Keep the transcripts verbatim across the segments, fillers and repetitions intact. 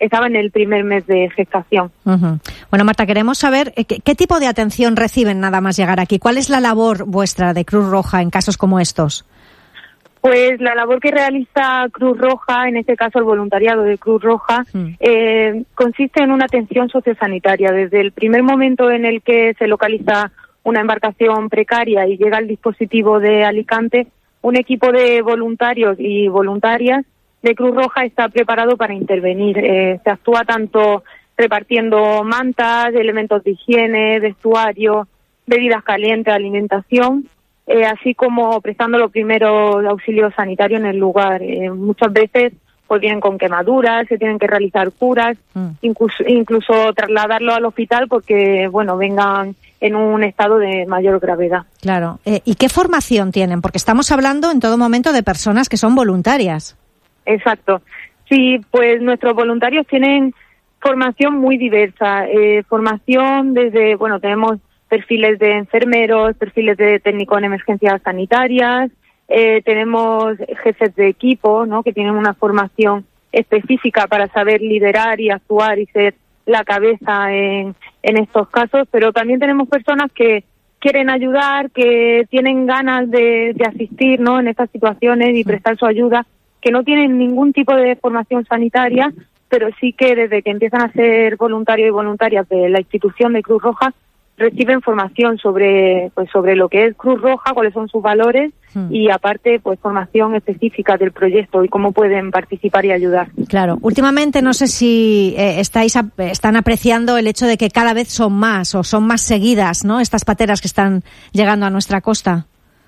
estaba en el primer mes de gestación. Uh-huh. Bueno, Marta, queremos saber ¿qué, qué tipo de atención reciben nada más llegar aquí. ¿Cuál es la labor vuestra de Cruz Roja en casos como estos? Pues la labor que realiza Cruz Roja, en este caso el voluntariado de Cruz Roja, mm. eh, consiste en una atención sociosanitaria. Desde el primer momento en el que se localiza una embarcación precaria y llega al dispositivo de Alicante, un equipo de voluntarios y voluntarias de Cruz Roja está preparado para intervenir. Eh, se actúa tanto repartiendo mantas, elementos de higiene, vestuario, bebidas calientes, alimentación, Eh, así como prestando los primeros auxilios sanitarios en el lugar. Eh, muchas veces pues vienen con quemaduras, se tienen que realizar curas, mm. incluso, incluso trasladarlo al hospital porque, bueno, vengan en un estado de mayor gravedad. Claro. Eh, ¿Y qué formación tienen? Porque estamos hablando en todo momento de personas que son voluntarias. Exacto. Sí, pues nuestros voluntarios tienen formación muy diversa. Eh, formación desde, bueno, tenemos perfiles de enfermeros, perfiles de técnicos en emergencias sanitarias, eh, tenemos jefes de equipo, ¿no?, que tienen una formación específica para saber liderar y actuar y ser la cabeza en, en estos casos, pero también tenemos personas que quieren ayudar, que tienen ganas de, de asistir, ¿no?, en estas situaciones y prestar su ayuda, que no tienen ningún tipo de formación sanitaria, pero sí que desde que empiezan a ser voluntarios y voluntarias de la institución de Cruz Roja, reciben formación sobre pues sobre lo que es Cruz Roja, cuáles son sus valores hmm. y aparte pues formación específica del proyecto y cómo pueden participar y ayudar. Claro, últimamente no sé si eh, estáis ap- están apreciando el hecho de que cada vez son más o son más seguidas, ¿no?, estas pateras que están llegando a nuestra costa.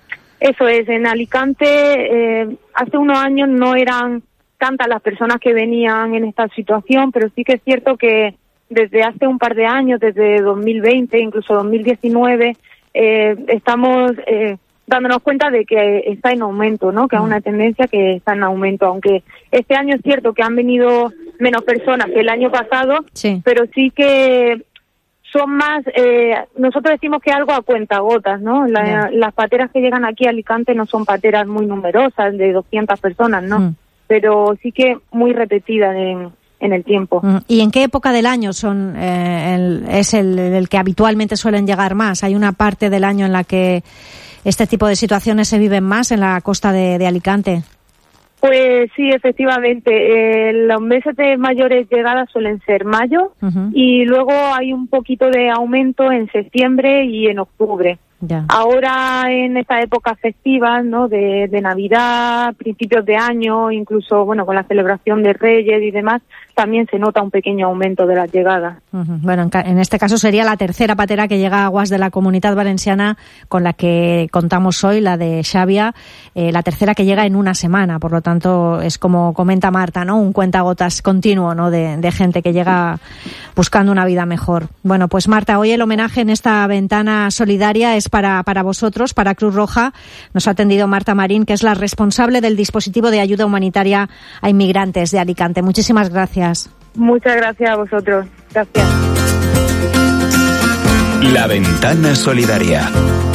Eso es, en Alicante eh, hace unos años no eran tantas las personas que venían en esta situación, pero sí que es cierto que desde hace un par de años, desde dos mil veinte, incluso dos mil diecinueve, eh, estamos eh, dándonos cuenta de que está en aumento, ¿no?, que es una tendencia que está en aumento, aunque este año es cierto que han venido menos personas que el año pasado, sí. pero sí que son más, eh, nosotros decimos que algo a cuentagotas, ¿no? La, yeah. Las pateras que llegan aquí a Alicante no son pateras muy numerosas, de doscientas personas, ¿no? Mm. Pero sí que muy repetidas en en el tiempo. ¿Y en qué época del año son eh, el, es el, el que habitualmente suelen llegar más? ¿Hay una parte del año en la que este tipo de situaciones se viven más en la costa de, de Alicante? Pues sí, efectivamente. Eh, los meses de mayores llegadas suelen ser mayo uh-huh. y luego hay un poquito de aumento en septiembre y en octubre. Ya. Ahora en esta época festiva, ¿no?, de, de Navidad, principios de año, incluso bueno con la celebración de Reyes y demás, también se nota un pequeño aumento de las llegadas. Uh-huh. Bueno, en, ca- en este caso sería la tercera patera que llega a aguas de la Comunitat Valenciana con la que contamos hoy, la de Xàbia, eh, la tercera que llega en una semana, por lo tanto es como comenta Marta, ¿no?, un cuentagotas continuo, ¿no?, de, de gente que llega buscando una vida mejor. Bueno, pues Marta, hoy el homenaje en esta ventana solidaria es para, para vosotros, para Cruz Roja. Nos ha atendido Marta Marín, que es la responsable del dispositivo de ayuda humanitaria a inmigrantes de Alicante. Muchísimas gracias. Muchas gracias a vosotros. Gracias. La ventana solidaria.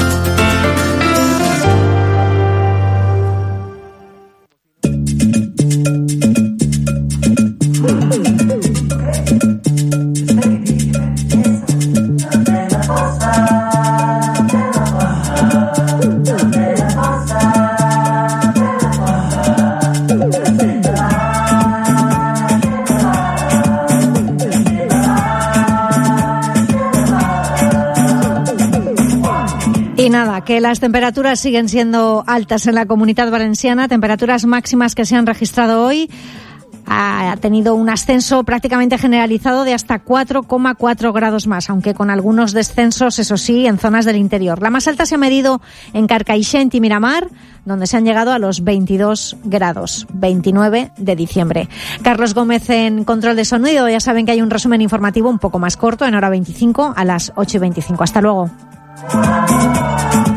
Y nada, que las temperaturas siguen siendo altas en la Comunitat Valenciana, temperaturas máximas que se han registrado hoy. Ha tenido un ascenso prácticamente generalizado de hasta cuatro coma cuatro grados más, aunque con algunos descensos, eso sí, en zonas del interior. La más alta se ha medido en Carcaixent y Miramar, donde se han llegado a los veintidós grados, veintinueve de diciembre. Carlos Gómez en control de sonido. Ya saben que hay un resumen informativo un poco más corto, en hora veinticinco, a las ocho y veinticinco. Hasta luego.